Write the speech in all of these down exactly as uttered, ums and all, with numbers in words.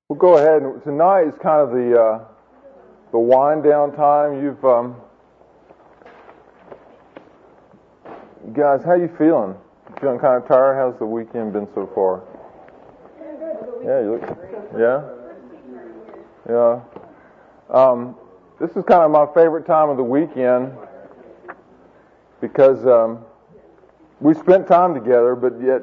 We'll go ahead. And tonight is kind of the uh, the wind down time. You've um, guys, how you feeling? Feeling kind of tired? How's the weekend been so far? Yeah, you look. Yeah, yeah. Um, this is kind of my favorite time of the weekend because um, we spent time together, but yet.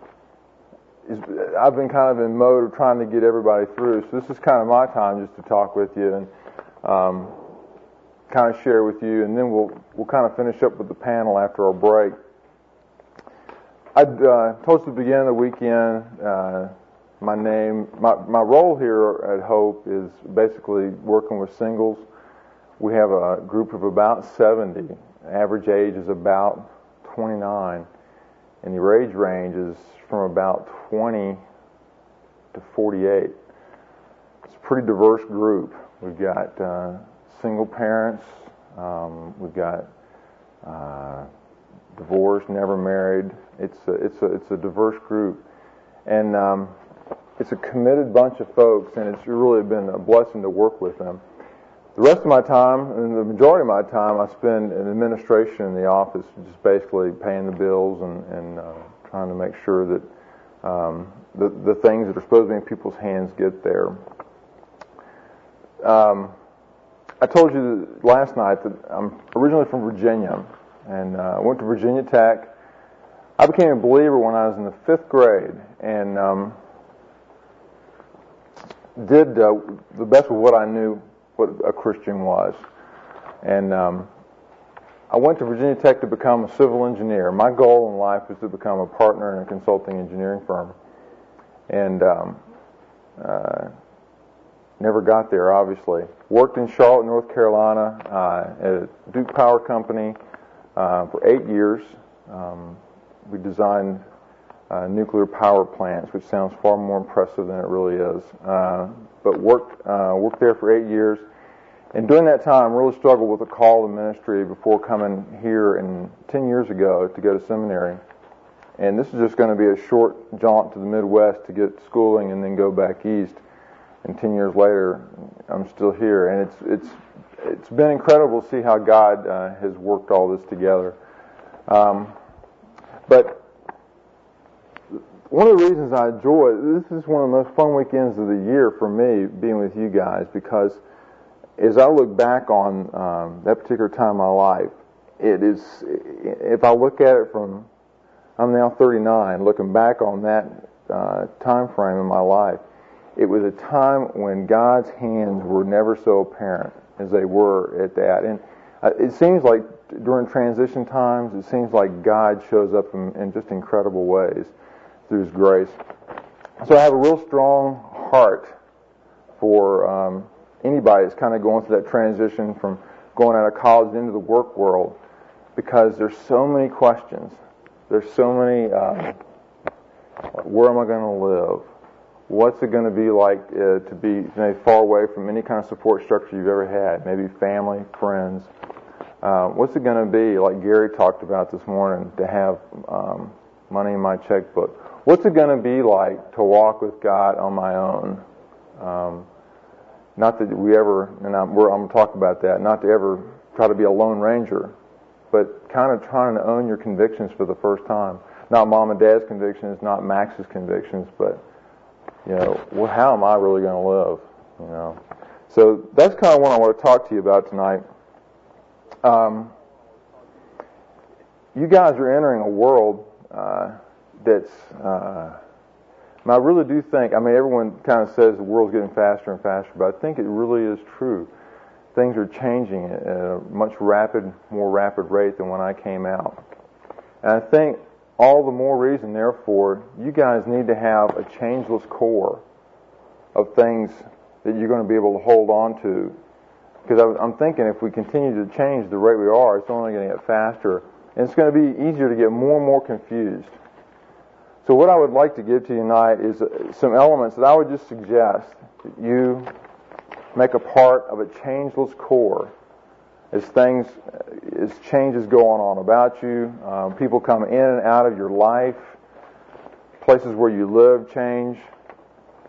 I've been kind of in mode of trying to get everybody through, so this is kind of my time just to talk with you and um, kind of share with you, and then we'll we'll kind of finish up with the panel after our break. I uh, told you at the beginning of the weekend, uh, my name, my my role here at Hope is basically working with singles. We have a group of about seventy. Average age is about twenty-nine, and the age range is from about twenty to forty-eight. It's a pretty diverse group. We've got uh, single parents, um, we've got uh, divorced, never married. It's a, it's a, it's a diverse group, and um, it's a committed bunch of folks, and it's really been a blessing to work with them. The rest of my time, and the majority of my time, I spend in administration in the office, just basically paying the bills and, and uh, trying to make sure that um, the, the things that are supposed to be in people's hands get there. Um, I told you last night that I'm originally from Virginia, and uh, I went to Virginia Tech. I became a believer when I was in the fifth grade, and um, did uh, the best of what I knew what a Christian was. And um, I went to Virginia Tech to become a civil engineer. My goal in life was to become a partner in a consulting engineering firm. And um, uh, never got there, obviously. Worked in Charlotte, North Carolina, uh, at Duke Power Company uh, for eight years. Um, we designed uh, nuclear power plants, which sounds far more impressive than it really is. Uh, but worked uh, worked there for eight years. And during that time, really struggled with the call to ministry before coming here and ten years ago to go to seminary. And this is just going to be a short jaunt to the Midwest to get schooling and then go back east. And ten years later, I'm still here. And it's it's it's been incredible to see how God uh, has worked all this together. Um, but one of the reasons I enjoy it, this is one of the most fun weekends of the year for me, being with you guys, because as I look back on um, that particular time in my life, it is, if I look at it from, I'm now thirty-nine, looking back on that uh, time frame in my life, it was a time when God's hands were never so apparent as they were at that. And uh, it seems like during transition times, it seems like God shows up in, in just incredible ways through His grace. So I have a real strong heart for um, anybody that's kind of going through that transition from going out of college into the work world, because there's so many questions. There's so many, uh, where am I going to live? What's it going to be like uh, to be you know, far away from any kind of support structure you've ever had? Maybe family, friends. Uh, what's it going to be, like Gary talked about this morning, to have um, money in my checkbook? What's it going to be like to walk with God on my own? Um, not that we ever, and I'm, we're, I'm going to talk about that, not to ever try to be a lone ranger, but kind of trying to own your convictions for the first time. Not mom and dad's convictions, not Max's convictions, but, you know, well, how am I really going to live? You know, so that's kind of what I want to talk to you about tonight. Um, you guys are entering a world uh, that's, uh, and I really do think, I mean, everyone kind of says the world's getting faster and faster, but I think it really is true. Things are changing at a much rapid, more rapid rate than when I came out. And I think all the more reason, therefore, you guys need to have a changeless core of things that you're going to be able to hold on to. Because I'm thinking if we continue to change the rate we are, it's only going to get faster. And it's going to be easier to get more and more confused. So what I would like to give to you tonight is some elements that I would just suggest that you make a part of a changeless core as things, as changes go on about you, um, people come in and out of your life, places where you live change,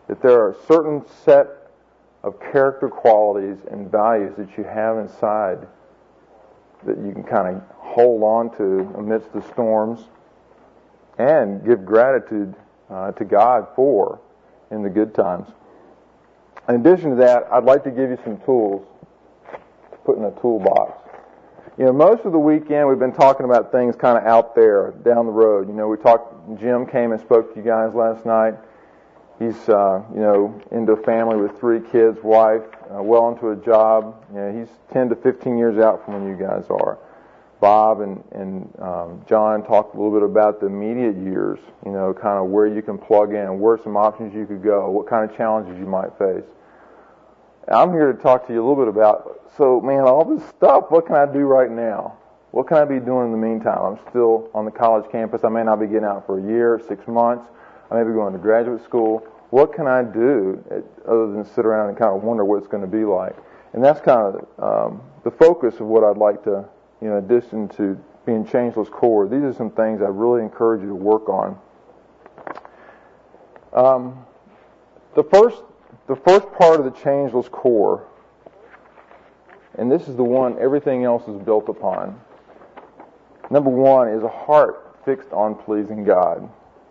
that there are a certain set of character qualities and values that you have inside that you can kind of hold on to amidst the storms and give gratitude uh, to God for in the good times. In addition to that, I'd like to give you some tools to put in a toolbox. You know, most of the weekend we've been talking about things kind of out there, down the road. You know, we talked, Jim came and spoke to you guys last night. He's, uh, you know, into a family with three kids, wife, uh, well into a job. You know, he's ten to fifteen years out from when you guys are. Bob and, and um, John talked a little bit about the immediate years, you know, kind of where you can plug in, where some options you could go, what kind of challenges you might face. I'm here to talk to you a little bit about, so, man, all this stuff, what can I do right now? What can I be doing in the meantime? I'm still on the college campus. I may not be getting out for a year, six months. I may be going to graduate school. What can I do other than sit around and kind of wonder what it's going to be like? And that's kind of um, the focus of what I'd like to, you know, in addition to being Changeless Core, these are some things I really encourage you to work on. Um, the first, the first part of the Changeless Core, and this is the one everything else is built upon. Number one is a heart fixed on pleasing God.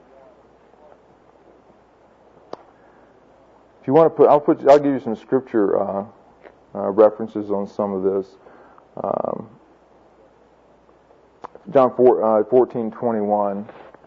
If you want to put, I'll put, I'll give you some scripture uh, uh, references on some of this. Um, John four, uh, fourteen twenty-one.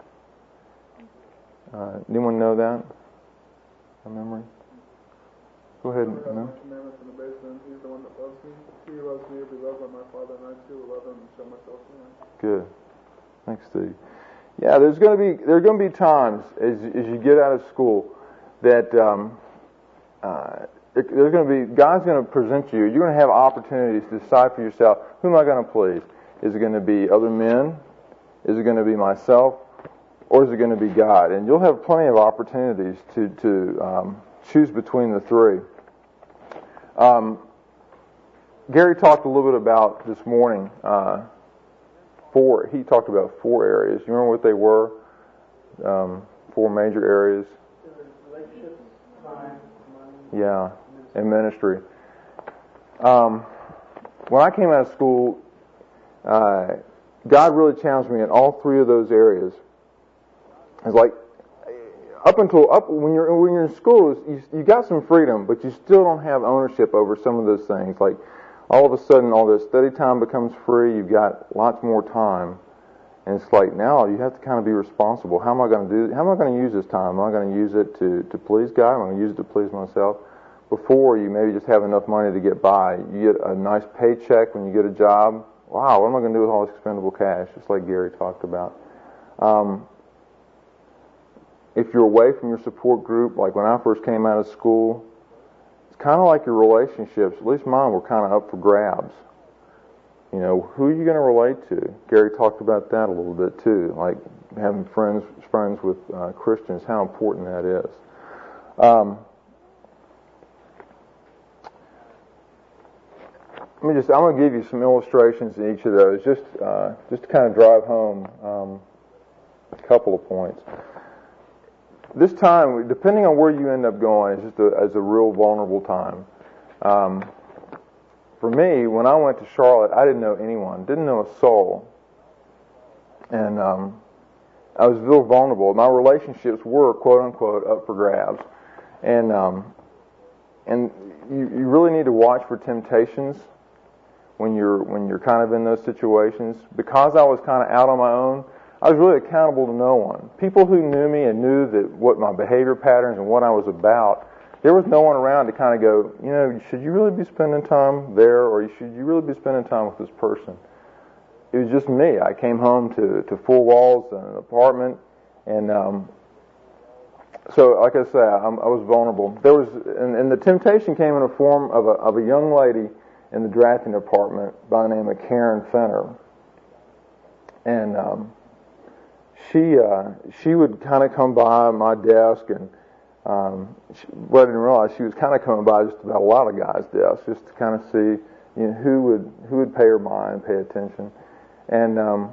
Uh, anyone know that? A memory? Go ahead. No? He's the one that loves me. He who loves me will be loved by my Father, and I too will love him and show myself to him. Good. Thanks, Steve. Yeah, there's going to be there are going to be times as as you get out of school that um, uh, there's going to be God's going to present you. You're going to have opportunities to decide for yourself, who am I going to please? Is it going to be other men? Is it going to be myself? Or is it going to be God? And you'll have plenty of opportunities to to um, choose between the three. Um, Gary talked a little bit about this morning. Uh, four. He talked about four areas. You remember what they were? Um, four major areas. Relationships, time, money. Yeah, and ministry. Um, when I came out of school, uh, God really challenged me in all three of those areas. It's like up until up when you're when you're in school, you you got some freedom, but you still don't have ownership over some of those things. Like all of a sudden, all this study time becomes free. You've got lots more time, and it's like now you have to kind of be responsible. How am I going to do? How am I going to use this time? Am I going to use it to to please God? Am I going to use it to please myself? Before, you maybe just have enough money to get by. You get a nice paycheck when you get a job. Wow, what am I going to do with all this expendable cash? Just like Gary talked about. Um, If you're away from your support group, like when I first came out of school, it's kind of like your relationships, at least mine were kind of up for grabs. You know, who are you going to relate to? Gary talked about that a little bit too, like having friends friends with uh, Christians, how important that is. Um, let me just, I'm going to give you some illustrations in each of those, just, uh, just to kind of drive home um, a couple of points. This time, depending on where you end up going, is just a, as a real vulnerable time. Um, for me, when I went to Charlotte, I didn't know anyone, didn't know a soul, and um, I was real vulnerable. My relationships were quote unquote up for grabs, and um, and you, you really need to watch for temptations when you're when you're kind of in those situations. Because I was kind of out on my own, I was really accountable to no one. People who knew me and knew that what my behavior patterns and what I was about, there was no one around to kind of go, you know, should you really be spending time there, or should you really be spending time with this person? It was just me. I came home to, to four walls and an apartment, and um, so, like I said, I'm, I was vulnerable. There was, and, and the temptation came in the form of a of a young lady in the drafting department by the name of Karen Fenner, and um, She uh, she would kind of come by my desk, and um, she, what I didn't realize, she was kind of coming by just about a lot of guys' desks, just to kind of see, you know, who would who would pay her mind, pay attention. And um,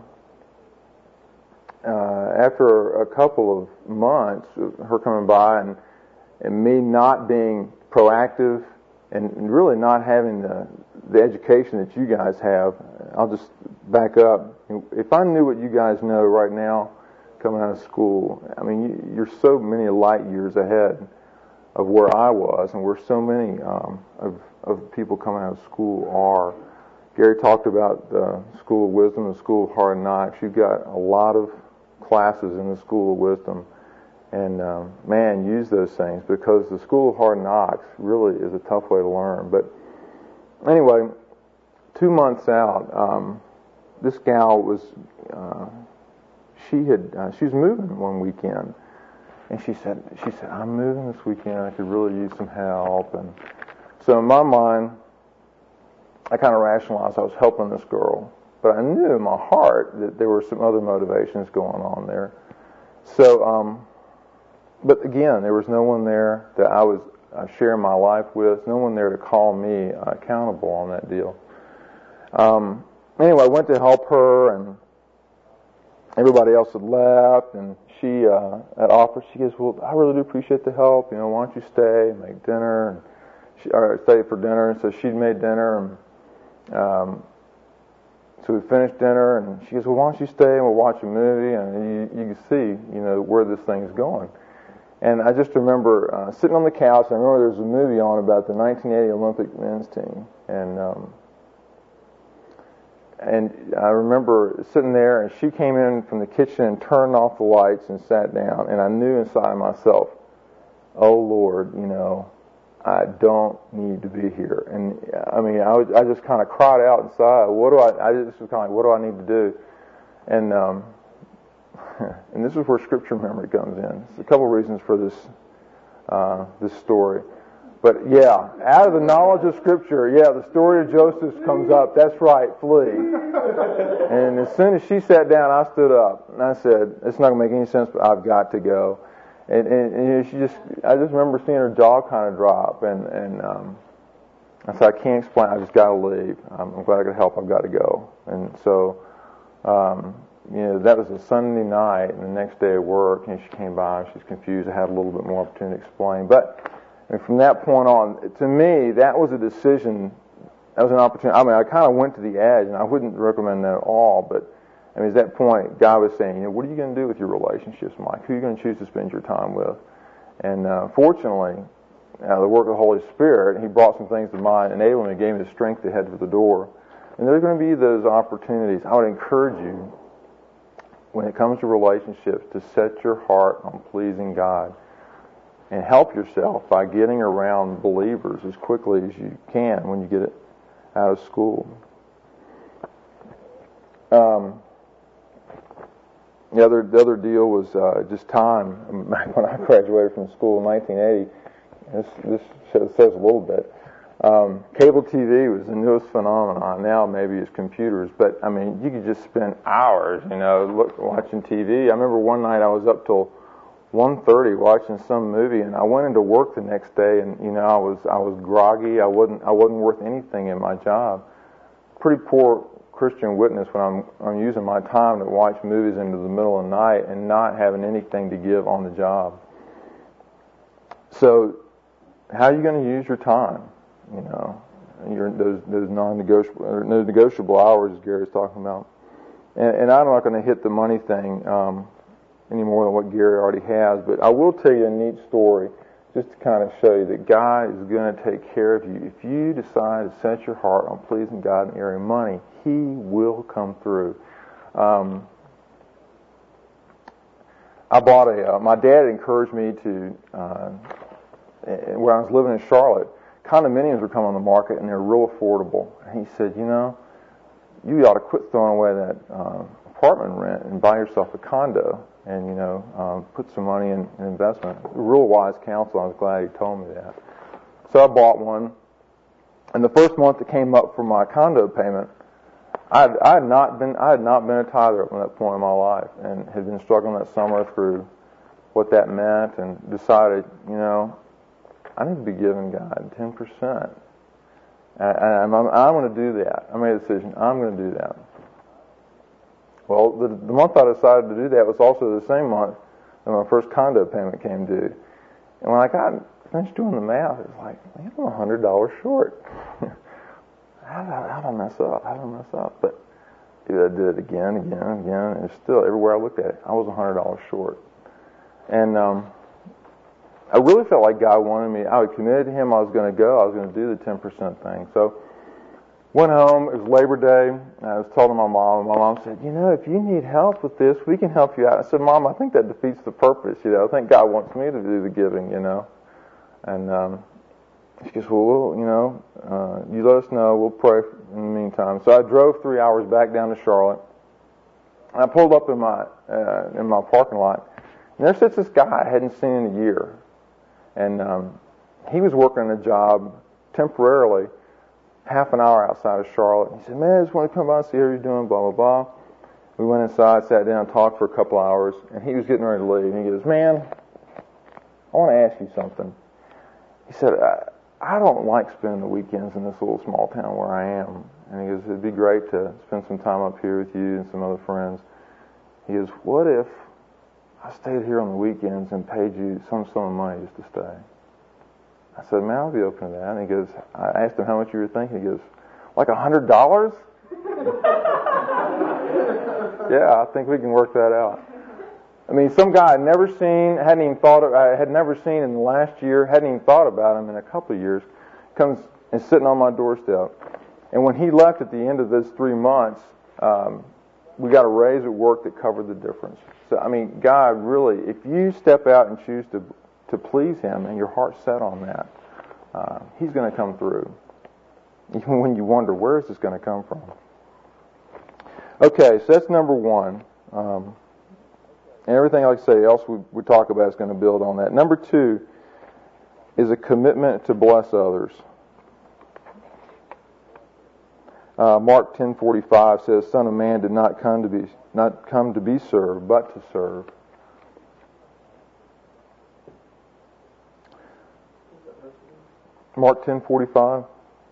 uh, after a couple of months of her coming by, and and me not being proactive and really not having the, the education that you guys have. I'll just back up. If I knew what you guys know right now coming out of school, I mean, you're so many light years ahead of where I was and where so many um, of, of people coming out of school are. Gary talked about the School of Wisdom, the School of Hard Knocks. You've got a lot of classes in the School of Wisdom. And, um, man, use those things, because the School of Hard Knocks really is a tough way to learn. But anyway, two months out, um, this gal was, uh, she had, uh, she was moving one weekend. And she said, she said, I'm moving this weekend. I could really use some help. And so in my mind, I kind of rationalized I was helping this girl. But I knew in my heart that there were some other motivations going on there. So, um, but again, there was no one there that I was uh, sharing my life with, no one there to call me uh, accountable on that deal. Um, anyway, I went to help her, and everybody else had left, and she uh, had offered, she goes, well, I really do appreciate the help, you know, why don't you stay and make dinner, and she, or stay for dinner, and so she'd made dinner, and um, so we finished dinner, and she goes, well, why don't you stay and we'll watch a movie, and you, you can see, you know, where this thing's going. And I just remember uh, sitting on the couch, and I remember there was a movie on about the nineteen eighty Olympic men's team. And um, and I remember sitting there, and she came in from the kitchen and turned off the lights and sat down. And I knew inside myself, oh, Lord, you know, I don't need to be here. And I mean, I, was, I just kind of cried out inside, what do I, I just was kind of like, what do I need to do? And um and this is where scripture memory comes in. There's a couple of reasons for this uh, this story. But yeah, out of the knowledge of scripture, yeah, the story of Joseph comes up. That's right, flee. And as soon as she sat down, I stood up. And I said, it's not going to make any sense, but I've got to go. And, and, and you know, she just, I just remember seeing her jaw kind of drop. And, and um, I said, I can't explain. I just got to leave. I'm, I'm glad I could help. I've got to go. And so... Um, You know, that was a Sunday night, and the next day at work, and she came by, and she's confused. I had a little bit more opportunity to explain. But and from that point on, to me, that was a decision, that was an opportunity. I mean, I kind of went to the edge, and I wouldn't recommend that at all, but I mean, at that point, God was saying, you know, what are you going to do with your relationships, Mike? Who are you going to choose to spend your time with? And uh, fortunately, uh, the work of the Holy Spirit, He brought some things to mind, enabled me, gave me the strength to head for the door. And there are going to be those opportunities. I would encourage you, when it comes to relationships, to set your heart on pleasing God and help yourself by getting around believers as quickly as you can when you get it out of school. Um, the other the other deal was uh, just time. Back when I graduated from school in nineteen eighty, this this says a little bit. Um, cable T V was the newest phenomenon. Now maybe it's computers, but I mean, you could just spend hours, you know, look, watching T V. I remember one night I was up till one thirty watching some movie, and I went into work the next day, and you know, I was I was groggy. I wasn't I wasn't worth anything in my job. Pretty poor Christian witness when I'm I'm using my time to watch movies into the middle of the night and not having anything to give on the job. So, how are you going to use your time? You know, your, those those non-negotiable or no negotiable hours, as Gary's talking about. And, and I'm not going to hit the money thing um, any more than what Gary already has, but I will tell you a neat story just to kind of show you that God is going to take care of you. If you decide to set your heart on pleasing God in the area of money, He will come through. Um, I bought a. Uh, my dad encouraged me to uh, when I was living in Charlotte. Condominiums were coming on the market, and they're real affordable. And he said, you know, you ought to quit throwing away that uh, apartment rent and buy yourself a condo and, you know, um, put some money in, in investment. Real wise counsel. I was glad he told me that. So I bought one. And the first month that came up for my condo payment, I had, I had not been I had not been a tither up to that point in my life, and had been struggling that summer through what that meant, and decided, you know, I need to be giving God ten percent. I'm, I'm, I'm going to do that. I made a decision. I'm going to do that. Well, the, the month I decided to do that was also the same month that my first condo payment came due. And when I got finished doing the math, it was like, man, I'm one hundred dollars short. How did, I, how did I mess up? How did I mess up? But I did it again, again, again, and still, everywhere I looked at it, I was one hundred dollars short. And um, I really felt like God wanted me. I was committed to Him. I was going to go. I was going to do the ten percent thing. So went home. It was Labor Day. And I was telling my mom. And my mom said, you know, if you need help with this, we can help you out. I said, Mom, I think that defeats the purpose. You know, I think God wants me to do the giving, you know. And um, she goes, well, we'll, you know, uh, you let us know. We'll pray in the meantime. So I drove three hours back down to Charlotte. And I pulled up in my uh, in my parking lot. And there sits this guy I hadn't seen in a year. And um, he was working a job temporarily half an hour outside of Charlotte. He said, man, I just want to come by and see how you're doing, blah, blah, blah. We went inside, sat down, talked for a couple hours, and he was getting ready to leave. And he goes, man, I want to ask you something. He said, I, I don't like spending the weekends in this little small town where I am. And he goes, it'd be great to spend some time up here with you and some other friends. He goes, what if I stayed here on the weekends and paid you some sum of money just to stay? I said, man, I'll be open to that. And he goes, I asked him how much you were thinking. He goes, like a hundred dollars? Yeah, I think we can work that out. I mean, some guy I'd never seen, hadn't even thought of, I had never seen in the last year, hadn't even thought about him in a couple of years, comes and sitting on my doorstep. And when he left at the end of those three months, um, we got a raise at work that covered the difference. So, I mean, God really, if you step out and choose to to please Him and your heart's set on that, uh, He's going to come through. Even when you wonder, where is this going to come from? Okay, so that's number one. Um, and everything, like I say, else we, we talk about is going to build on that. Number two is a commitment to bless others. Uh, Mark ten forty-five says, Son of Man did not come to be not come to be served, but to serve. Mark ten forty-five.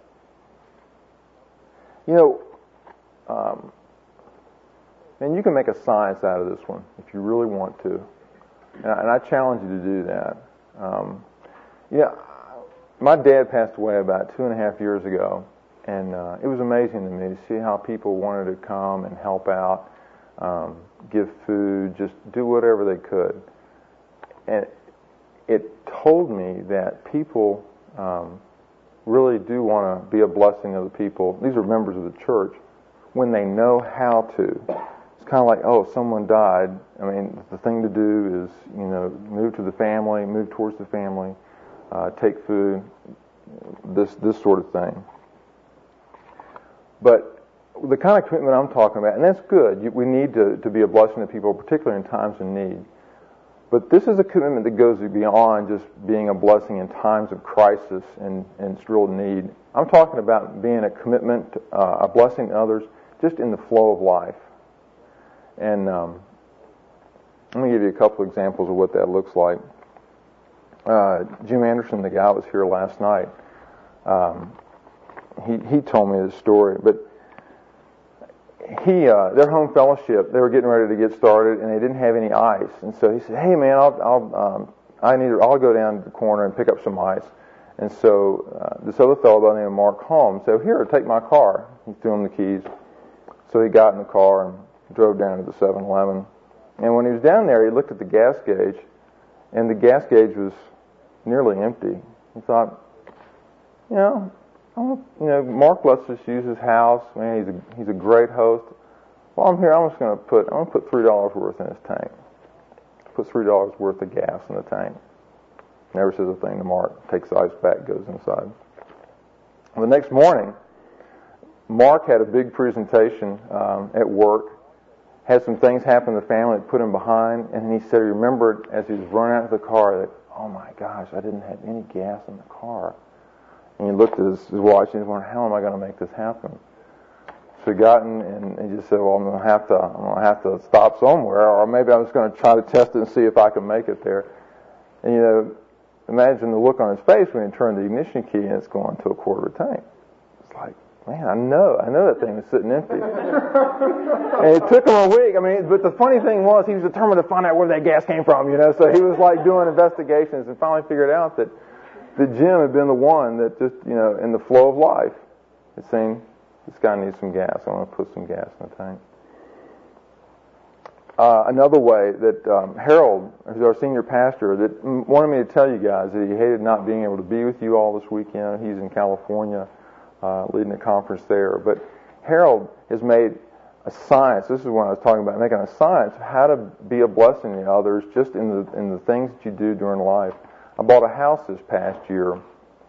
You know, um, and you can make a science out of this one if you really want to, and I, and I challenge you to do that. Um, yeah, my dad passed away about two and a half years ago, and uh, it was amazing to me to see how people wanted to come and help out, um, give food, just do whatever they could, and it told me that people Um, really do want to be a blessing of the people. These are members of the church when they know how to. It's kind of like, oh, someone died. I mean, the thing to do is, you know, move to the family, move towards the family, uh, take food, this this sort of thing. But the kind of commitment I'm talking about, and that's good. We need to, to be a blessing to people, particularly in times of need. But this is a commitment that goes beyond just being a blessing in times of crisis and, and real need. I'm talking about being a commitment, uh, a blessing to others, just in the flow of life. And um, let me give you a couple examples of what that looks like. Uh, Jim Anderson, the guy that was here last night, um, he he told me this story, but He, uh, their home fellowship, they were getting ready to get started, and they didn't have any ice. And so he said, "Hey, man, I'll, I'll, um, I need, I'll go down to the corner and pick up some ice." And so uh, this other fellow by the name of Mark Holmes said, "Here, take my car." He threw him the keys. So he got in the car and drove down to the seven eleven. And when he was down there, he looked at the gas gauge, and the gas gauge was nearly empty. He thought, you know. You know, Mark lets us use his house. Man, he's a he's a great host. Well, I'm here. I'm just going to put I'm going to put three dollars worth in his tank. Put three dollars worth of gas in the tank. Never says a thing to Mark. Takes the ice back, goes inside. The next morning, Mark had a big presentation um, at work. Had some things happen in the family that put him behind, and he said he remembered as he was running out of the car that, oh my gosh, I didn't have any gas in the car. And he looked at his, his watch and he wondered, how am I going to make this happen? So he got in and he just said, well, I'm going to have to, I'm going to have to stop somewhere, or maybe I'm just going to try to test it and see if I can make it there. And you know, imagine the look on his face when he turned the ignition key and it's going to a quarter of a tank. It's like, man, I know, I know that thing was sitting empty. And it took him a week. I mean, but the funny thing was, he was determined to find out where that gas came from, you know. So he was like doing investigations and finally figured out that that Jim had been the one that just, you know, in the flow of life, had saying, this guy needs some gas. I want to put some gas in the tank. Uh, another way that um, Harold, who's our senior pastor, that wanted me to tell you guys that he hated not being able to be with you all this weekend. He's in California uh, leading a conference there. But Harold has made a science, this is what I was talking about, making a science of how to be a blessing to others just in the in the things that you do during life. I bought a house this past year,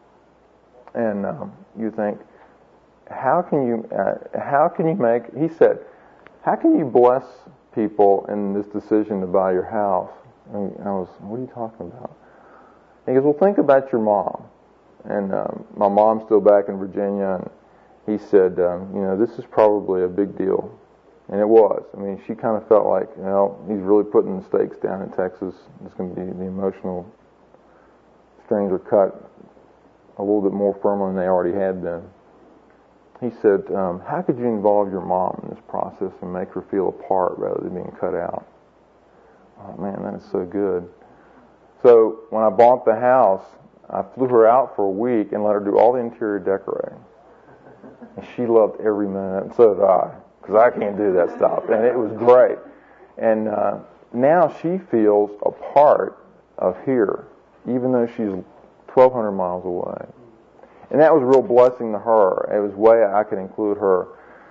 and um, you think, how can you, uh, how can you make, he said, how can you bless people in this decision to buy your house? And I was, what are you talking about? He goes, well, think about your mom. And um, my mom's still back in Virginia, and he said, um, you know, this is probably a big deal. And it was. I mean, she kind of felt like, you know, he's really putting the stakes down in Texas. It's going to be, the emotional strings are cut a little bit more firmly than they already had been. He said, um, how could you involve your mom in this process and make her feel a part rather than being cut out? Oh, man, that is so good. So when I bought the house, I flew her out for a week and let her do all the interior decorating. And she loved every minute, and so did I, because I can't do that stuff. And it was great. And uh, now she feels a part of here, even though she's twelve hundred miles away. And that was a real blessing to her. It was a way I could include her.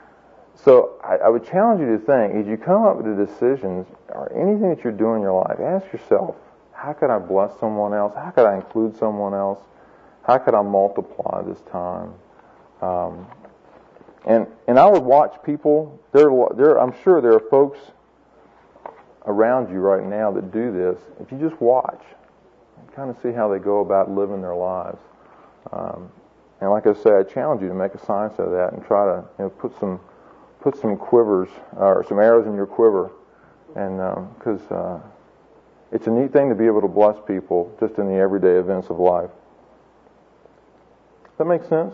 So I, I would challenge you to think, as you come up with the decisions, or anything that you're doing in your life, ask yourself, how could I bless someone else? How could I include someone else? How could I multiply this time? Um, and and I would watch people. There, there. I'm sure there are folks around you right now that do this. If you just watch, kind of see how they go about living their lives. Um, and like I say, I challenge you to make a science of that and try to, you know, put some put some quivers or some arrows in your quiver, and because um, uh, it's a neat thing to be able to bless people just in the everyday events of life. Does that make sense?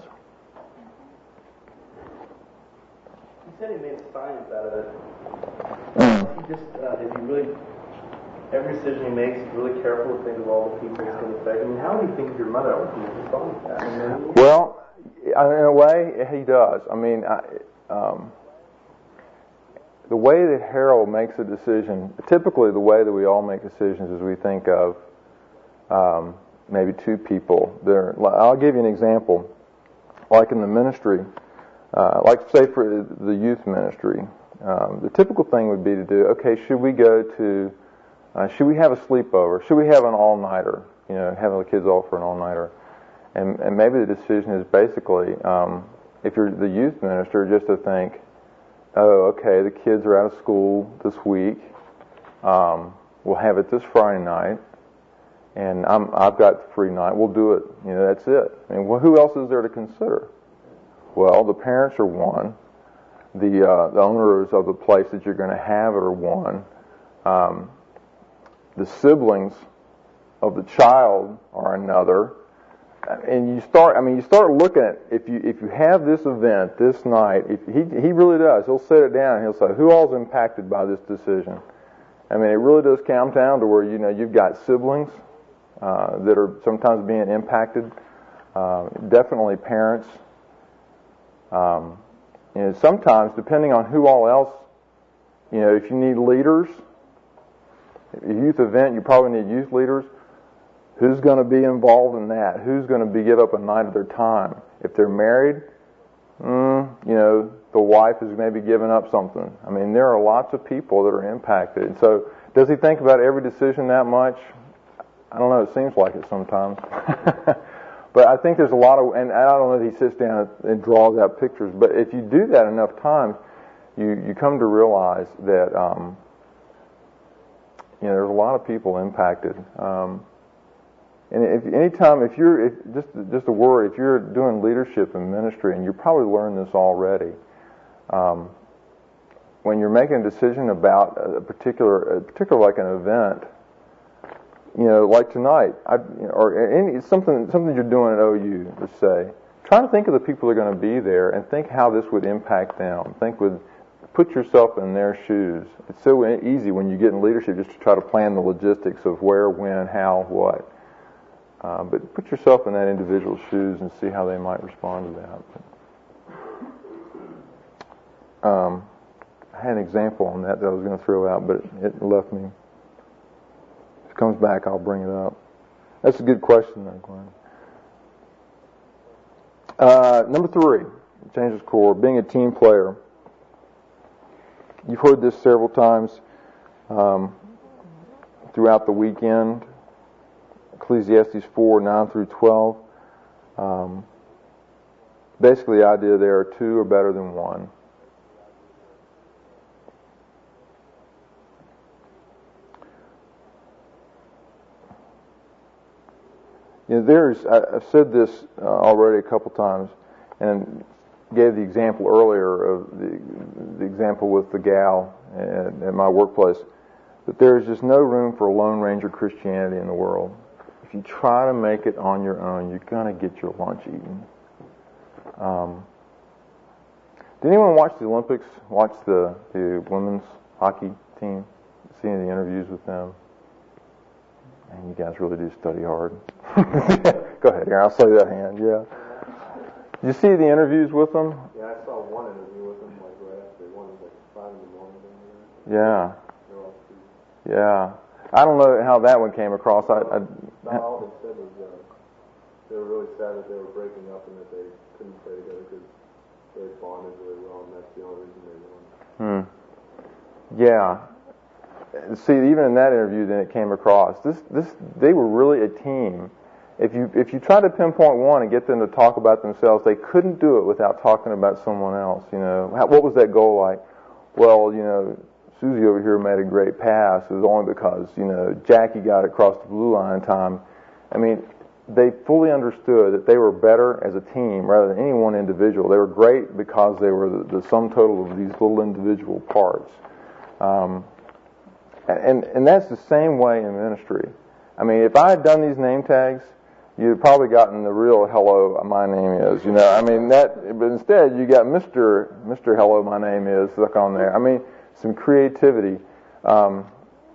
You said he made science out of it. Mm. He just, uh, if you really, every decision he makes, he's really careful to think of all the people it's going to affect. I mean, how do you think of your mother when you respond to that? I mean, well, in a way, he does. I mean, I, um, the way that Harold makes a decision, typically the way that we all make decisions is we think of um, maybe two people. There, I'll give you an example. Like in the ministry, uh, like say for the youth ministry, um, the typical thing would be to do, okay, should we go to, uh, should we have a sleepover? Should we have an all-nighter? You know, having the kids all for an all-nighter. And, and maybe the decision is basically, um, if you're the youth minister, just to think, oh, okay, the kids are out of school this week. Um, we'll have it this Friday night, and I'm, I've got the free night. We'll do it. You know, that's it. I mean, well, who else is there to consider? Well, the parents are one. The uh, the owners of the place that you're going to have it are one. Um, the siblings of the child are another. And you start, I mean, you start looking at, if you if you have this event this night, if he he really does, he'll set it down and he'll say, who all's impacted by this decision? I mean, it really does come down to where, you know, you've got siblings uh, that are sometimes being impacted, uh, definitely parents. Um, and sometimes, depending on who all else, you know, if you need leaders, a youth event, you probably need youth leaders. Who's going to be involved in that? Who's going to be give up a night of their time? If they're married, mm, you know, the wife is maybe giving up something. I mean, there are lots of people that are impacted. And so, does he think about every decision that much? I don't know. It seems like it sometimes. But I think there's a lot of, and I don't know if he sits down and draws out pictures, but if you do that enough times, you, you come to realize that, um, you know, there's a lot of people impacted. Um, And if anytime, if you're if, just just a word, if you're doing leadership in ministry, and you probably learned this already, um, when you're making a decision about a particular, a particular like an event, you know, like tonight, I, you know, or any something something you're doing at O U, let's say, try to think of the people that are going to be there and think how this would impact them. Think with, put yourself in their shoes. It's so easy when you get in leadership just to try to plan the logistics of where, when, how, what. Uh, but put yourself in that individual's shoes and see how they might respond to that. Um, I had an example on that that I was going to throw out, but it left me. If it comes back, I'll bring it up. That's a good question, though, Glenn. Uh, number three, changes core, being a team player. You've heard this several times um, throughout the weekend. Ecclesiastes four, nine through twelve. Um, basically, the idea there are two are better than one. You know, there's, I, I've said this uh, already a couple times, and gave the example earlier of the, the example with the gal at, at my workplace. But there's just no room for Lone Ranger Christianity in the world. If you try to make it on your own, you're going to get your lunch eaten. Um, did anyone watch the Olympics? Watch the, the women's hockey team? See any of the interviews with them? And you guys really do study hard. Go ahead, here. I'll say that hand. Yeah. Did you see the interviews with them? Yeah, I saw one interview with them, like right after they won, like five in the morning. Yeah. They're all three. Yeah. I don't know how that one came across. I, I, Not all they said was uh, they were really sad that they were breaking up and that they couldn't play together because they bonded really well, and that's the only reason they won. Hmm. Yeah. See, even in that interview, then it came across. This, this, they were really a team. If you if you try to pinpoint one and get them to talk about themselves, they couldn't do it without talking about someone else. You know, How, what was that goal like? Well, you know, Susie over here made a great pass. It was only because, you know, Jackie got across the blue line in time. I mean, they fully understood that they were better as a team rather than any one individual. They were great because they were the, the sum total of these little individual parts. Um, and and that's the same way in ministry. I mean, if I had done these name tags, you'd probably gotten the real hello, my name is, you know. I mean, that, but instead you got Mister Mister Hello, my name is stuck on there. I mean, some creativity. Um,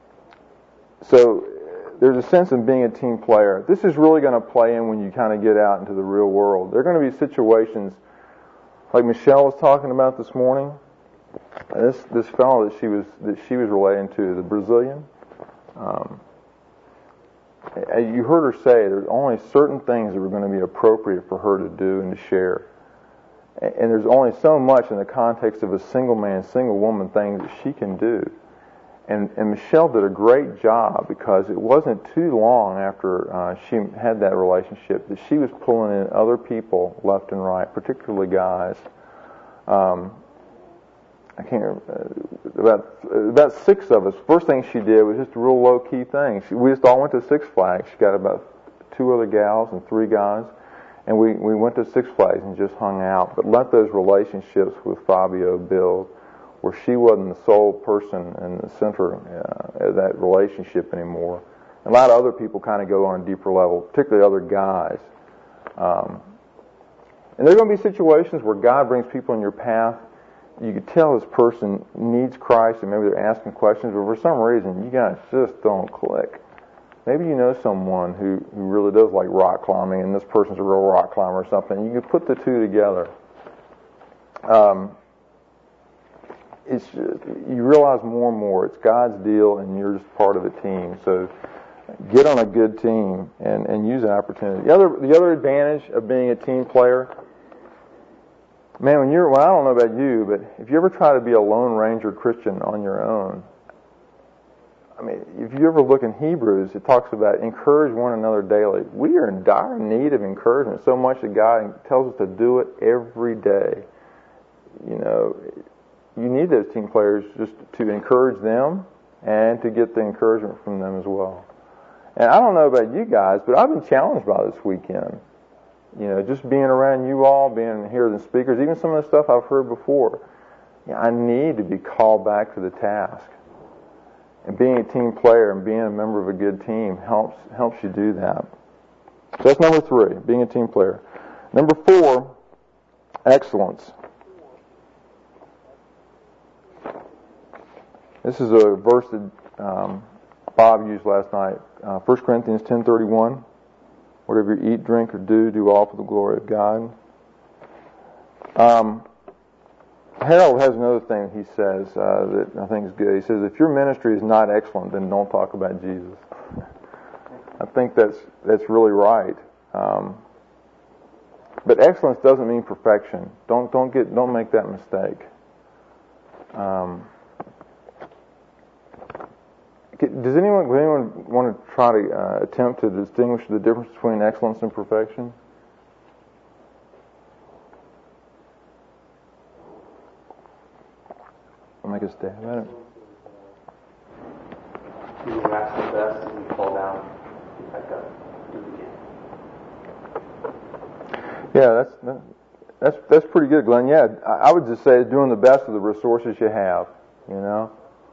so there's a sense in being a team player. This is really going to play in when you kind of get out into the real world. There are going to be situations like Michelle was talking about this morning. This this fellow that she was that she was relating to, the Brazilian. Um, You heard her say there's only certain things that were going to be appropriate for her to do and to share. And there's only so much in the context of a single man, single woman thing that she can do. And, and Michelle did a great job because it wasn't too long after uh, she had that relationship that she was pulling in other people left and right, particularly guys. Um, I can't remember, uh, about about six of us. First thing she did was just a real low key thing. She, we just all went to Six Flags. She got about two other gals and three guys, and we we went to Six Flags and just hung out. But let those relationships with Fabio build, where she wasn't the sole person in the center uh, of that relationship anymore. And a lot of other people kind of go on a deeper level, particularly other guys. Um, and there are going to be situations where God brings people in your path. You could tell this person needs Christ, and maybe they're asking questions, but for some reason, you guys just don't click. Maybe you know someone who, who really does like rock climbing, and this person's a real rock climber or something. You can put the two together. Um, it's just, you realize more and more it's God's deal, and you're just part of a team. So get on a good team and, and use that opportunity. The other the other advantage of being a team player. Man, when you're, well, I don't know about you, but if you ever try to be a Lone Ranger Christian on your own, I mean, if you ever look in Hebrews, it talks about encourage one another daily. We are in dire need of encouragement so much that God tells us to do it every day. You know, you need those team players just to encourage them and to get the encouragement from them as well. And I don't know about you guys, but I've been challenged by this weekend. You know, just being around you all, being here as speakers, even some of the stuff I've heard before. You know, I need to be called back to the task. And being a team player and being a member of a good team helps helps you do that. So that's number three, being a team player. Number four, excellence. This is a verse that um, Bob used last night. Uh, First Corinthians ten thirty-one. Whatever you eat, drink, or do, do all for the glory of God. Um, Harold has another thing he says uh, that I think is good. He says, if your ministry is not excellent, then don't talk about Jesus. I think that's that's really right. Um, but excellence doesn't mean perfection. Don't don't get don't make that mistake. Um, does anyone would anyone want to try to uh, attempt to distinguish the difference between excellence and perfection? I'll make a stab at it. You ask the best and you fall down, back up, do it again. Yeah, that's that's that's pretty good, Glenn. Yeah, I would just say doing the best with the resources you have. You know,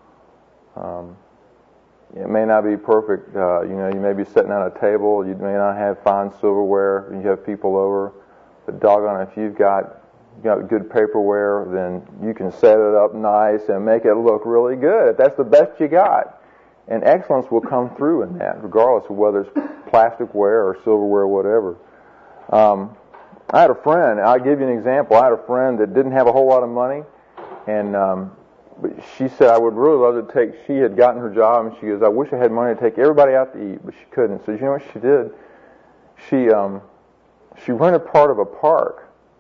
um, it may not be perfect. Uh, you know, you may be sitting at a table. You may not have fine silverware. You have people over, but doggone, if you've got you got good paperware, then you can set it up nice and make it look really good. That's the best you got. And excellence will come through in that, regardless of whether it's plasticware or silverware or whatever. Um, I had a friend, I'll give you an example. I had a friend that didn't have a whole lot of money, and um, but she said, I would really love to take, she had gotten her job, and she goes, I wish I had money to take everybody out to eat, but she couldn't. So you know what she did? She, um, she rented part of a park.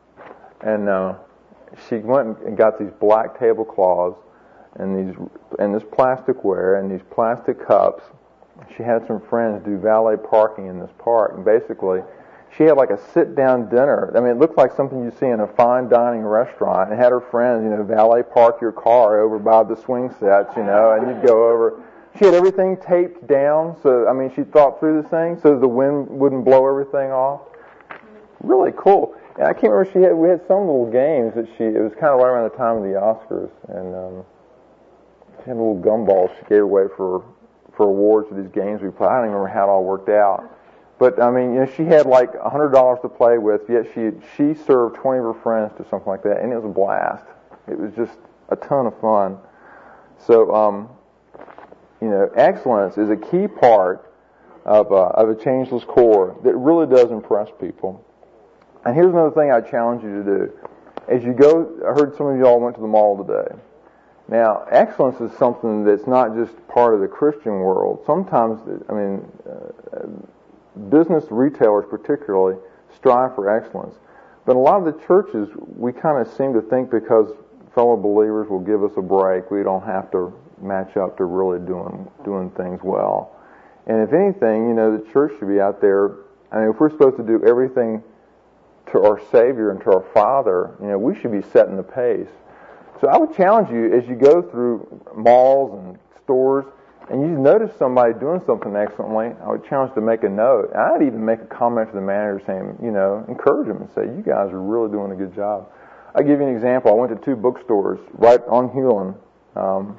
And uh, she went and got these black tablecloths and these and this plasticware and these plastic cups. She had some friends do valet parking in this park, and basically, she had like a sit-down dinner. I mean, it looked like something you see in a fine dining restaurant. And had her friends, you know, valet park your car over by the swing sets, you know, and you'd go over. She had everything taped down, so I mean, she thought through this thing so the wind wouldn't blow everything off. Really cool. And I can't remember, she had, we had some little games that she, it was kind of right around the time of the Oscars, and um, she had little gumballs she gave away for for awards for these games we played. I don't even remember how it all worked out. But, I mean, you know, she had like one hundred dollars to play with, yet she she served twenty of her friends to something like that, and it was a blast. It was just a ton of fun. So, um, you know, excellence is a key part of, uh, of a changeless core that really does impress people. And here's another thing I challenge you to do. As you go, I heard some of you all went to the mall today. Now, excellence is something that's not just part of the Christian world. Sometimes, I mean, uh, business retailers particularly strive for excellence. But a lot of the churches, we kind of seem to think because fellow believers will give us a break, we don't have to match up to really doing doing things well. And if anything, you know, the church should be out there. I mean, if we're supposed to do everything to our Savior and to our Father, you know, we should be setting the pace. So I would challenge you as you go through malls and stores and you notice somebody doing something excellently, I would challenge you to make a note. I'd even make a comment to the manager saying, you know, encourage them and say, you guys are really doing a good job. I'll give you an example. I went to two bookstores right on Hewlin um,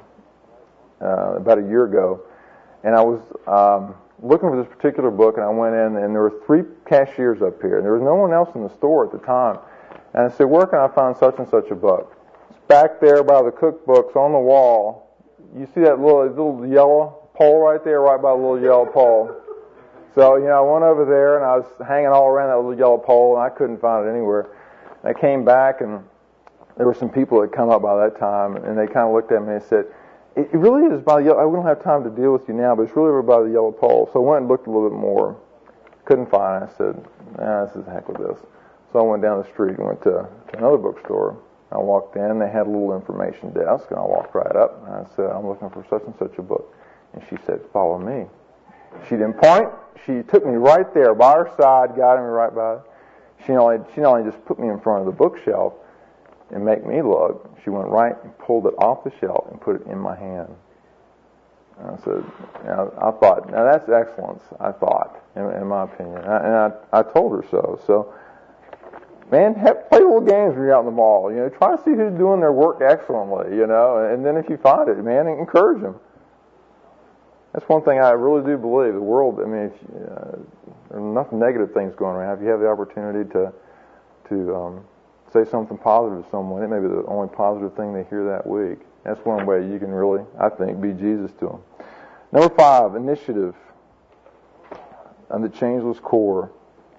uh, about a year ago, and I was um, looking for this particular book, and I went in, and there were three cashiers up here, and there was no one else in the store at the time. And I said, where can I find such and such a book? It's back there by the cookbooks on the wall. You see that little little yellow pole right there, right by the little yellow pole. So, you know, I went over there, and I was hanging all around that little yellow pole, and I couldn't find it anywhere. And I came back, and there were some people that had come up by that time, and they kind of looked at me and said, it really is by the yellow, we don't have time to deal with you now, but it's really over by the yellow pole. So I went and looked a little bit more. Couldn't find it. I said, nah, this is the heck with this. So I went down the street and went to, to another bookstore. I walked in, they had a little information desk, and I walked right up, and I said, I'm looking for such and such a book. And she said, follow me. She didn't point. She took me right there by her side, guiding me right by it. She not only, she not only just put me in front of the bookshelf and make me look, she went right and pulled it off the shelf and put it in my hand. And I said, you know, I thought, now that's excellence, I thought, in, in my opinion. And, I, and I, I told her so. So, man, have, play little games when you're out in the mall. You know, try to see who's doing their work excellently, you know, and then if you find it, man, encourage them. That's one thing I really do believe. The world, I mean, if, uh, there's enough negative things going around. If you have the opportunity to to um, say something positive to someone. It may be the only positive thing they hear that week. That's one way you can really, I think, be Jesus to them. Number five, initiative and the changeless core.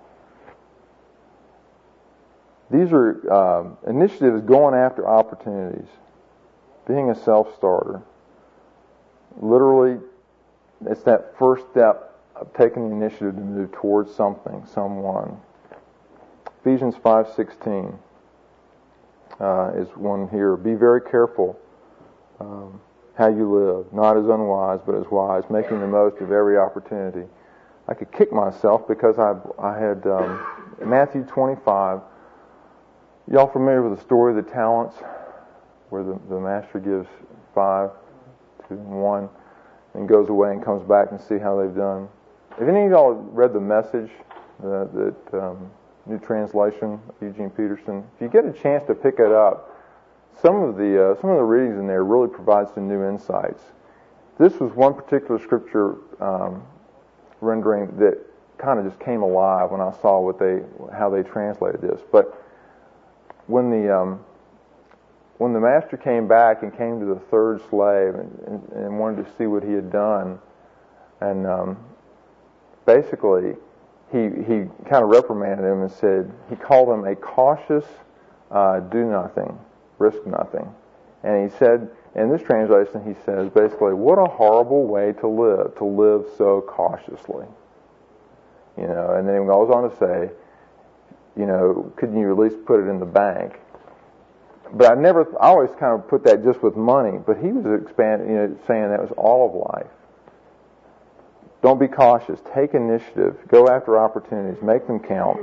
These are um, initiatives going after opportunities, being a self-starter. Literally, it's that first step of taking the initiative to move towards something, someone. Ephesians five sixteen uh, is one here. Be very careful um, how you live, not as unwise, but as wise, making the most of every opportunity. I could kick myself because I I had um, Matthew twenty-five. Y'all familiar with the story of the talents, where the, the master gives five to one and goes away and comes back and see how they've done? Have any of y'all read The Message, uh, that um, new translation of Eugene Peterson? If you get a chance to pick it up, some of the uh, some of the readings in there really provide some new insights. This was one particular scripture um, rendering that kind of just came alive when I saw what they how they translated this. But when the um, when the master came back and came to the third slave and, and, and wanted to see what he had done, and um, basically he he kind of reprimanded him and said, he called him a cautious uh, do nothing, risk nothing. And he said, in this translation, he says basically, what a horrible way to live, to live so cautiously. You know, and then he goes on to say, you know, couldn't you at least put it in the bank? But I never, I always kind of put that just with money. But he was expanding, you know, saying that was all of life. Don't be cautious. Take initiative. Go after opportunities. Make them count.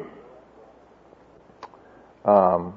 Um,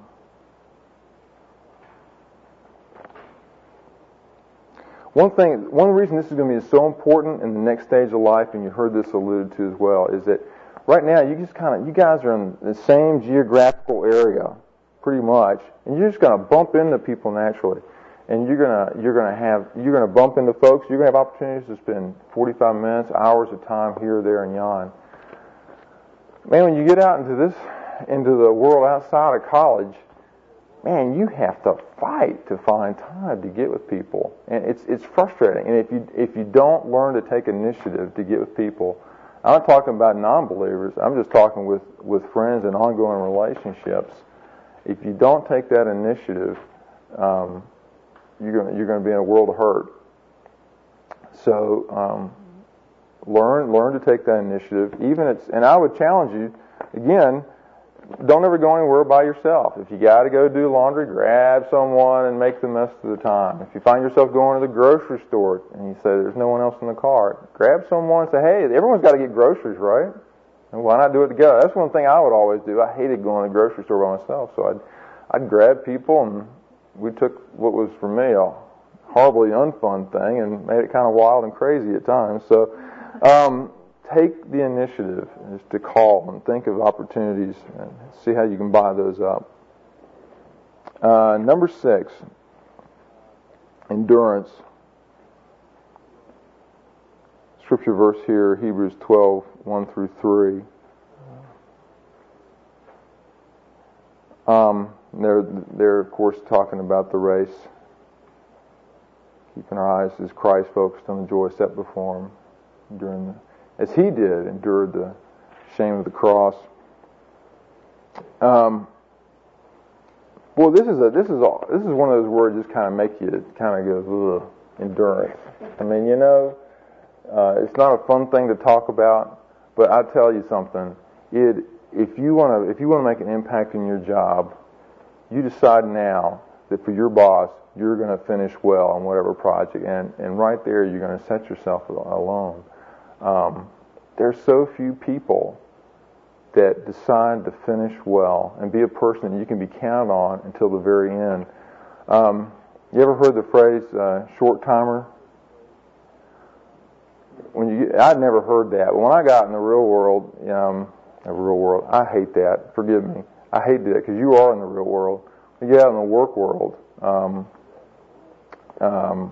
one thing, one reason this is going to be so important in the next stage of life, and you heard this alluded to as well, is that right now, you just kind of, you guys are in the same geographical area, pretty much, and you're just going to bump into people naturally, and you're going to, you're going to have, you're going to bump into folks. You're going to have opportunities to spend forty-five minutes, hours of time here, there, and yon. Man, when you get out into this, into the world outside of college, man, you have to fight to find time to get with people, and it's it's frustrating. And if you if you don't learn to take initiative to get with people. I'm not talking about non-believers. I'm just talking with, with friends and ongoing relationships. If you don't take that initiative, um, you're going you're going to be in a world of hurt. So um, learn learn to take that initiative. Even it's and I would challenge you again. Don't ever go anywhere by yourself. If you got to go do laundry, grab someone and make the most of the time. If you find yourself going to the grocery store and you say there's no one else in the car, grab someone and say, hey, everyone's got to get groceries, right? And why not do it together? That's one thing I would always do. I hated going to the grocery store by myself, so I'd I'd grab people and we took what was for me a horribly unfun thing and made it kind of wild and crazy at times. So. Um, Take the initiative is to call and think of opportunities and see how you can buy those up. Uh, number six, endurance. Scripture verse here, Hebrews twelve, one through three. Um, they're, they're, of course, talking about the race. Keeping our eyes as Christ focused on the joy set before Him during the as He did, endured the shame of the cross. Um, well, this is a this is a, this is one of those words that just kind of make you kind of go ugh, endurance. I mean, you know, uh, it's not a fun thing to talk about, but I tell you something. It if you want to if you want to make an impact in your job, you decide now that for your boss you're going to finish well on whatever project, and and right there you're going to set yourself alone. Um, there's so few people that decide to finish well and be a person that you can be counted on until the very end. Um, you ever heard the phrase uh, "short timer"? When you, I'd never heard that. When I got in the real world, um, the real world, I hate that. Forgive me, I hate that because you are in the real world. When you get out in the work world. Um, um,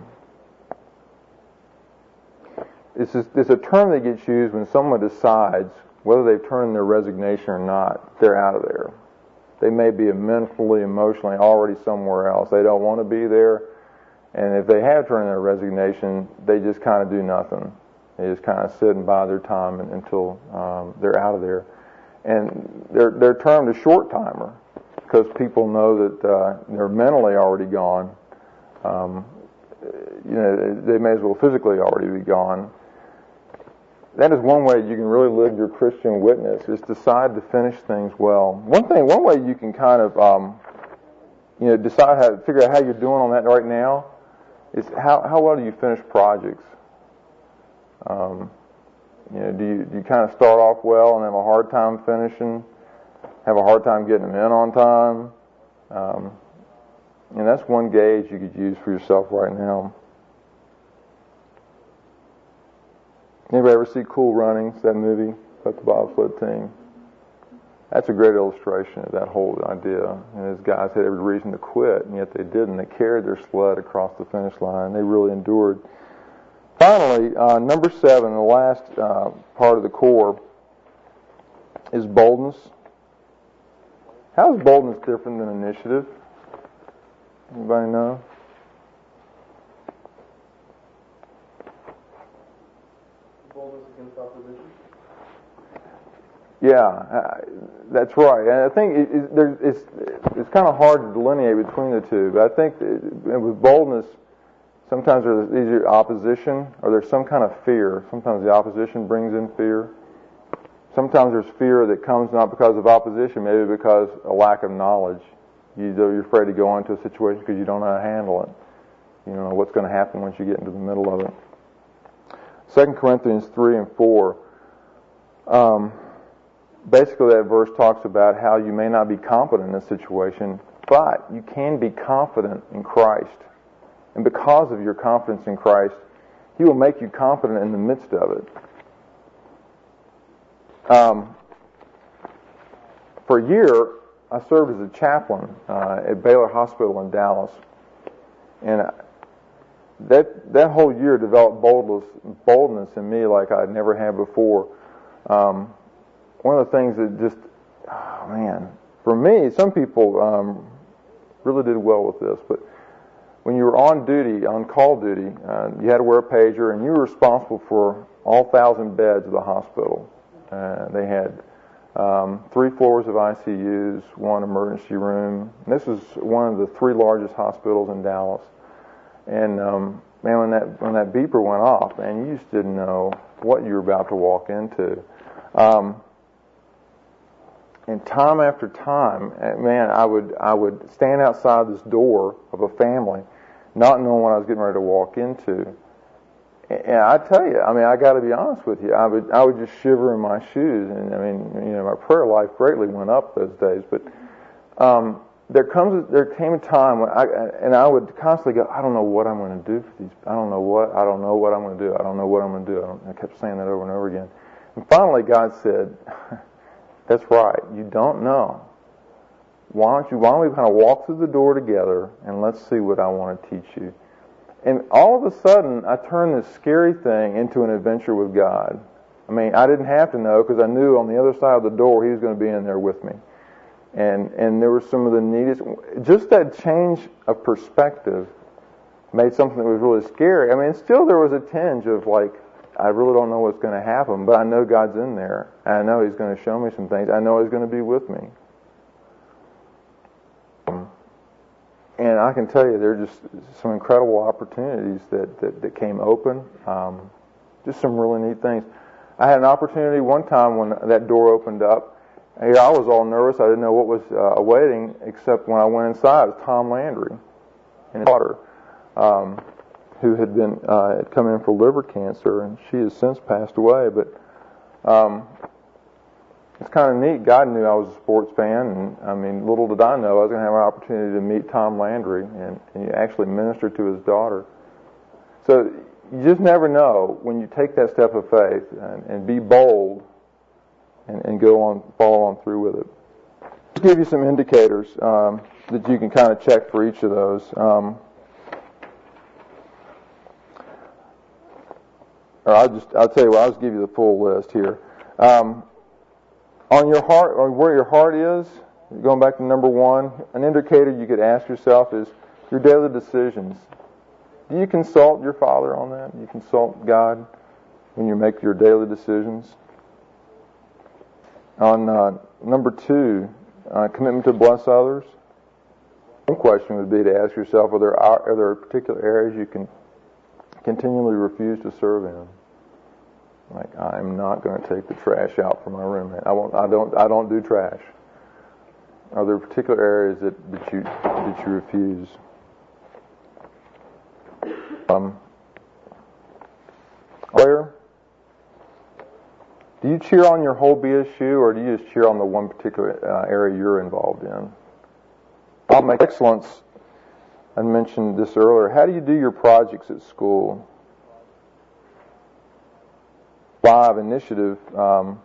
It's, just, it's a term that gets used when someone decides whether they've turned in their resignation or not. They're out of there. They may be mentally, emotionally already somewhere else. They don't want to be there. And if they have turned in their resignation, they just kind of do nothing. They just kind of sit and bide their time until um, they're out of there. And they're, they're termed a short-timer because people know that uh, they're mentally already gone. Um, you know, they may as well physically already be gone. That is one way you can really live your Christian witness, is decide to finish things well. One thing, one way you can kind of, um, you know, decide how, figure out how you're doing on that right now is how, how well do you finish projects? Um, you know, do you, do you kind of start off well and have a hard time finishing, have a hard time getting them in on time? Um, and that's one gauge you could use for yourself right now. Anybody ever see Cool Runnings, that movie about the bobsled team? That's a great illustration of that whole idea. And those guys had every reason to quit, and yet they didn't. They carried their sled across the finish line. They really endured. Finally, uh, number seven, the last uh, part of the core, is boldness. How is boldness different than initiative? Anybody know? Boldness against opposition? Yeah, uh, that's right. And I think it, it, there's, it's it's kind of hard to delineate between the two. But I think that with boldness, sometimes there's either opposition or there's some kind of fear. Sometimes the opposition brings in fear. Sometimes there's fear that comes not because of opposition, maybe because of a lack of knowledge. You, you're afraid to go into a situation because you don't know how to handle it. You don't know what's going to happen once you get into the middle of it. Second Corinthians three and four. Um, basically, that verse talks about how you may not be confident in a situation, but you can be confident in Christ. And because of your confidence in Christ, He will make you confident in the midst of it. Um, for a year, I served as a chaplain uh, at Baylor Hospital in Dallas. And that that whole year developed boldness, boldness in me like I'd never had before. Um, one of the things that just, oh man, for me, some people um, really did well with this, but when you were on duty, on call duty, uh, you had to wear a pager, and you were responsible for all thousand beds of the hospital. Uh, they had um, three floors of I C Us, one emergency room. And this was one of the three largest hospitals in Dallas. And um, man, when that when that beeper went off, man, you just didn't know what you were about to walk into. Um, and time after time, man, I would I would stand outside this door of a family, not knowing what I was getting ready to walk into. And I tell you, I mean, I got to be honest with you. I would I would just shiver in my shoes, and I mean, you know, my prayer life greatly went up those days. But um, there comes there came a time when I and I would constantly go, I don't know what I'm going to do for these. I don't know what I don't know what I'm going to do. I don't know what I'm going to do. I, don't, I kept saying that over and over again. And finally, God said, "That's right. You don't know. Why don't you? Why don't we kind of walk through the door together and let's see what I want to teach you." And all of a sudden, I turned this scary thing into an adventure with God. I mean, I didn't have to know because I knew on the other side of the door He was going to be in there with me. And and there were some of the neatest... Just that change of perspective made something that was really scary. I mean, still there was a tinge of like, I really don't know what's going to happen, but I know God's in there. And I know He's going to show me some things. I know He's going to be with me. And I can tell you, there are just some incredible opportunities that, that, that came open. Um, just some really neat things. I had an opportunity one time when that door opened up. Here I was all nervous. I didn't know what was uh, awaiting, except when I went inside, it was Tom Landry and his daughter, um, who had been uh, had come in for liver cancer, and she has since passed away. But um, it's kind of neat. God knew I was a sports fan, and I mean, little did I know I was going to have an opportunity to meet Tom Landry and, and he actually minister to his daughter. So you just never know when you take that step of faith and, and be bold and, and go on, follow on through with it. I'll give you some indicators um, that you can kind of check for each of those. Um, or I'll just I'll tell you what. I'll just give you the full list here. Um, On your heart, or where your heart is, going back to number one, an indicator you could ask yourself is your daily decisions. Do you consult your Father on that? Do you consult God when you make your daily decisions? On uh, number two, uh, commitment to bless others. One question would be to ask yourself, are there, are there particular areas you can continually refuse to serve in? Like, I'm not going to take the trash out for my roommate. I won't. I don't. I don't do trash. Are there particular areas that, that you that you refuse? Um, Claire, do you cheer on your whole B S U, or do you just cheer on the one particular uh, area you're involved in? I'll make excellence. I mentioned this earlier. How do you do your projects at school? Live initiative. Um,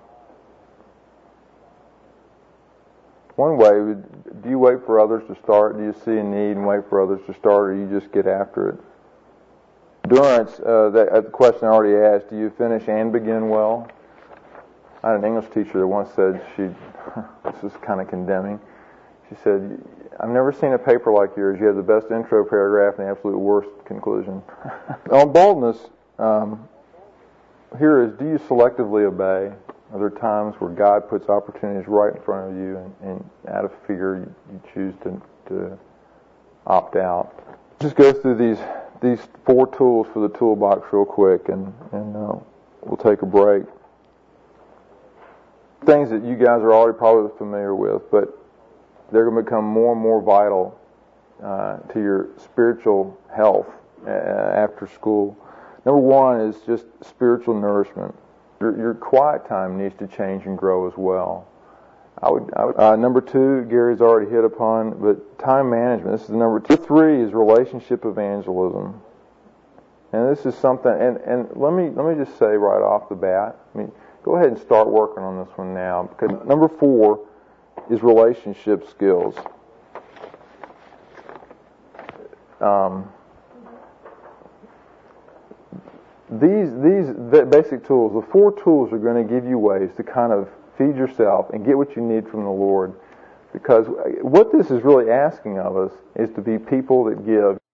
one way, would, do you wait for others to start? Do you see a need and wait for others to start, or you just get after it? Endurance, uh, that, uh, the question I already asked, do you finish and begin well? I had an English teacher that once said, she, this is kind of condemning, she said, I've never seen a paper like yours. You have the best intro paragraph and the absolute worst conclusion. On boldness, um, here is, do you selectively obey? Are there times where God puts opportunities right in front of you and, and out of fear you, you choose to, to opt out? Just go through these these four tools for the toolbox real quick, and, and uh, we'll take a break. Things that you guys are already probably familiar with, but they're going to become more and more vital uh, to your spiritual health uh, after school. Number one is just spiritual nourishment. Your, your quiet time needs to change and grow as well. I would, I would uh, number two, Gary's already hit upon, but time management. This is number two. Three is relationship evangelism, and this is something. And, and let me let me just say right off the bat. I mean, go ahead and start working on this one now, because number four is relationship skills. Um, these these basic tools, the four tools, are going to give you ways to kind of feed yourself and get what you need from the Lord. Because what this is really asking of us is to be people that give.